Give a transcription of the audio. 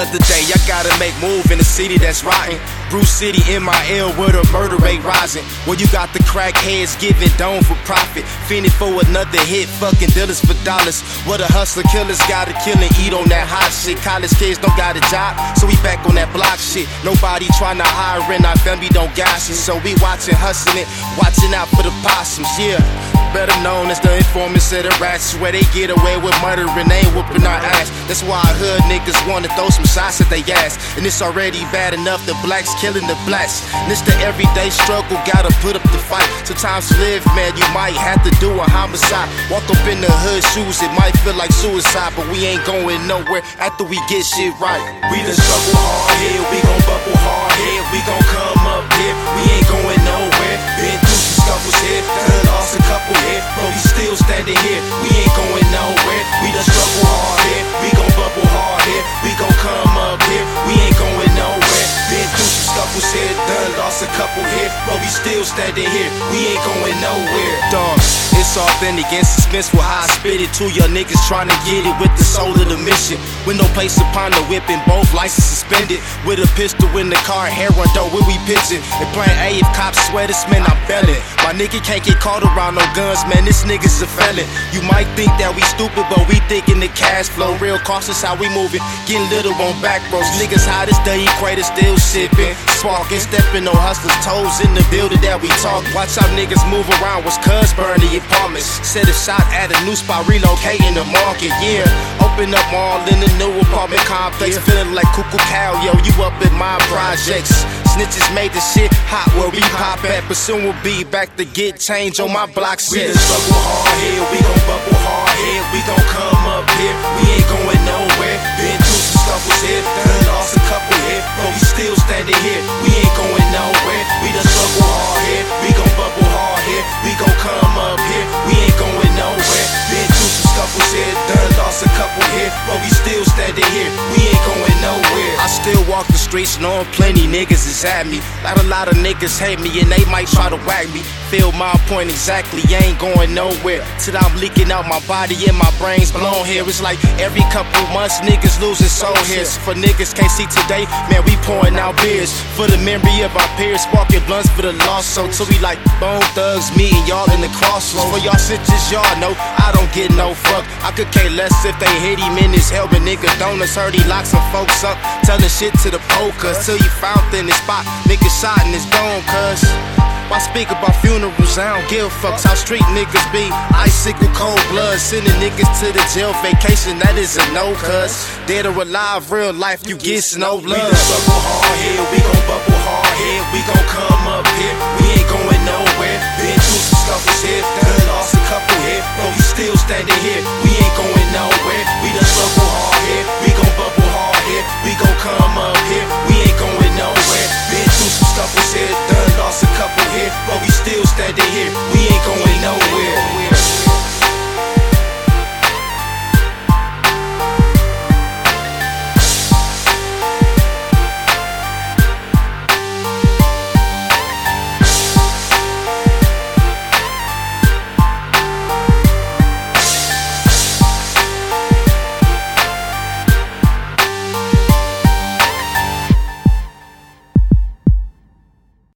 Another day, I gotta make move in a city that's rotten. Bruce City, MIL, where the murder rate rising. Where you got the crackheads giving dome for profit, fiending for another hit, fucking dealers for dollars. Where the hustler killers gotta kill and eat on that hot shit. College kids don't got a job, so we back on that block shit. Nobody tryna hire in, our family don't got shit. So we watching, hustling it, watching out for the possums, yeah. Better known as the informants of the rats, where they get away with murder and they ain't whooping our ass. That's why hood niggas wanna throw some shots at they ass. And it's already bad enough that blacks killing the blacks. And it's the everyday struggle, gotta put up the fight. Sometimes to live, man, you might have to do a homicide. Walk up in the hood shoes, it might feel like suicide, but we ain't going nowhere after we get shit right. We done struggle hard here, we gon' bubble hard here, we gon' come up here, we ain't going nowhere. Been through some scuffles here, done lost a couple here, but we still standing here, we ain't going nowhere. We done struggle hard here, we gon' bubble hard here, we gon' come up here, we ain't going nowhere. Been through some scuffles here, done lost a couple here, but we still standing here, we ain't going nowhere. Dog, it's authentic and suspenseful how I spit it to your niggas trying to get it with the soul of the mission. With no place upon the whip and both licenses suspended, with a pistol in the car, hair on dough, where we pitching. And playing A, if cops swear this, man, I'm felon. My nigga can't get caught around no guns, man, this nigga's a felon. You might think that we stupid, but we thinking the cash flow. Real cautious how we moving, getting little on back roads. Niggas hot as the equator, still sipping, sparking, stepping on hustlers' toes in the building that we talk. Watch how niggas move around, was cuz burn the apartments. Set a shot at a new spot, relocating the market, yeah. Open up all in the new apartment complex, feeling like Cuckoo Cow, yo, you up in my projects. Snitches made the shit hot where we pop at, but soon we'll be back to get change on my block shit. We done struggle hard here, we gon' bubble hard here, we gon' come up here, we ain't going nowhere. Been through some scuffles here, done lost a couple here, but we still standing here, we ain't going nowhere. We done struggle hard here, we gon' bubble hard here, we gon' come up here, we ain't going nowhere. Been through some scuffles here, done lost a couple here, but we still standing here, we ain't going nowhere. I still walk the streets knowing plenty niggas is at me. A lot of niggas hate me and they might try to whack me. Feel my point exactly, ain't going nowhere till I'm leaking out my body and my brain's blown here. It's like every couple months niggas losing soul here. So for niggas can't see today, man, we pouring out beers for the memory of our peers, sparking blunts for the lost. So till we like Bone Thugs, me and y'all in the crossroads. For y'all bitches, y'all know I don't get no fuck. I could care less if they hit him in his helmet. Nigga donuts heard he locked some folks up, telling shit to the poker till you found in his spot. Nigga shot and it's gone, cuz. Why speak about funerals? I don't give fucks how street niggas be. Icicle cold blood, sending niggas to the jail vacation, that is a no, cuz. Dead or alive, real life, you get no love. We done struggle hard here, we gon' bubble hard here, we gon' come up here, we ain't going nowhere. Been through some scuffles here, done lost a couple here, but we still standing here, we ain't going nowhere. We done struggle hard here, we gon' bubble hard here, we gon' come up here, we ain't going nowhere. Been through some scuffles here, done lost a couple here, but we still